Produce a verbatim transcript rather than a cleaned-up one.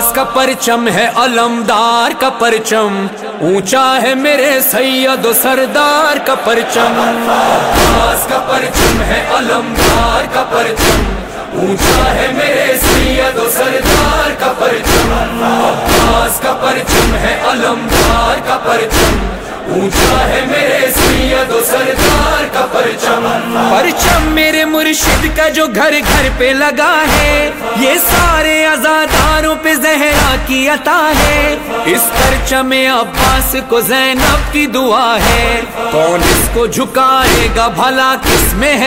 अब्बास का परचम है अलमदार का परचम, ऊंचा है मेरे सैयद सरदार का परचम। अब्बास का परचम है अलमदार का परचम, ऊंचा है मेरे सैयद सरदार का परचम। अब्बास का परचम है अलमदार का परचम, ऊंचा है मेरे सैयद सरदार का परचम। परचम मेरे मुर्शिद का जो घर घर पे लगा है, ये सारे आजादारों पे ज़हरा की अता है। इस परचम अब्बास को ज़ैनब की दुआ है, कौन इसको झुकाएगा भला किसमें है